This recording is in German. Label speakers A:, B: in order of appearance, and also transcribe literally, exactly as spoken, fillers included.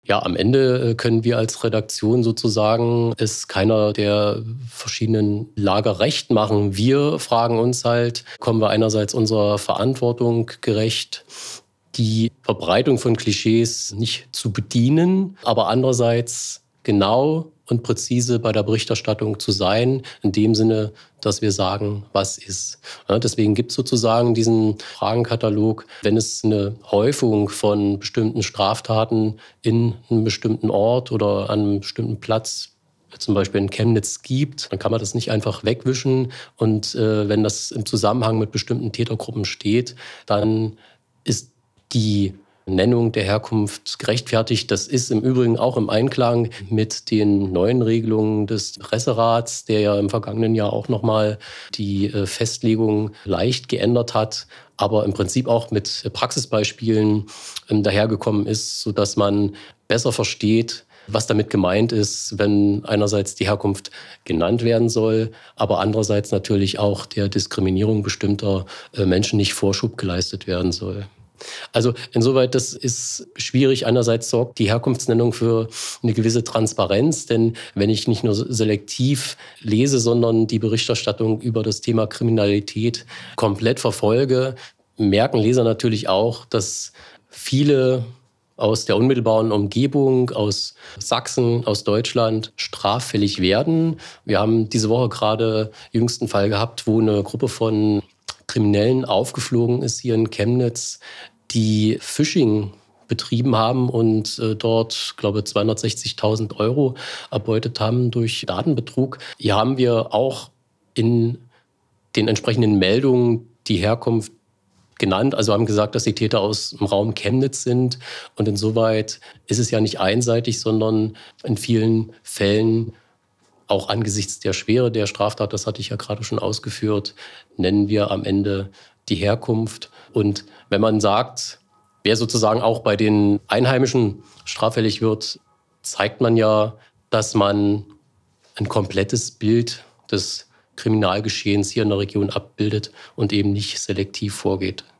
A: Ja, am Ende können wir als Redaktion sozusagen es keiner der verschiedenen Lager recht machen. Wir fragen uns halt, kommen wir einerseits unserer Verantwortung gerecht, die Verbreitung von Klischees nicht zu bedienen, aber andererseits genau und präzise bei der Berichterstattung zu sein, in dem Sinne, dass wir sagen, was ist. Ja, deswegen gibt es sozusagen diesen Fragenkatalog. Wenn es eine Häufung von bestimmten Straftaten in einem bestimmten Ort oder an einem bestimmten Platz, zum Beispiel in Chemnitz, gibt, dann kann man das nicht einfach wegwischen. Und äh, wenn das im Zusammenhang mit bestimmten Tätergruppen steht, dann ist die Nennung der Herkunft gerechtfertigt. Das ist im Übrigen auch im Einklang mit den neuen Regelungen des Presserats, der ja im vergangenen Jahr auch nochmal die Festlegung leicht geändert hat, aber im Prinzip auch mit Praxisbeispielen dahergekommen ist, sodass man besser versteht, was damit gemeint ist, wenn einerseits die Herkunft genannt werden soll, aber andererseits natürlich auch der Diskriminierung bestimmter Menschen nicht Vorschub geleistet werden soll. Also insoweit, das ist schwierig. Einerseits sorgt die Herkunftsnennung für eine gewisse Transparenz, denn wenn ich nicht nur selektiv lese, sondern die Berichterstattung über das Thema Kriminalität komplett verfolge, merken Leser natürlich auch, dass viele aus der unmittelbaren Umgebung, aus Sachsen, aus Deutschland straffällig werden. Wir haben diese Woche gerade jüngsten Fall gehabt, wo eine Gruppe von Kriminellen aufgeflogen ist hier in Chemnitz, die Phishing betrieben haben und äh, dort, glaube ich, zweihundertsechzigtausend Euro erbeutet haben durch Datenbetrug. Hier haben wir auch in den entsprechenden Meldungen die Herkunft genannt, also haben gesagt, dass die Täter aus dem Raum Chemnitz sind. Und insoweit ist es ja nicht einseitig, sondern in vielen Fällen auch angesichts der Schwere der Straftat, das hatte ich ja gerade schon ausgeführt, nennen wir am Ende die Herkunft. Und wenn man sagt, wer sozusagen auch bei den Einheimischen straffällig wird, zeigt man ja, dass man ein komplettes Bild des Kriminalgeschehens hier in der Region abbildet und eben nicht selektiv vorgeht.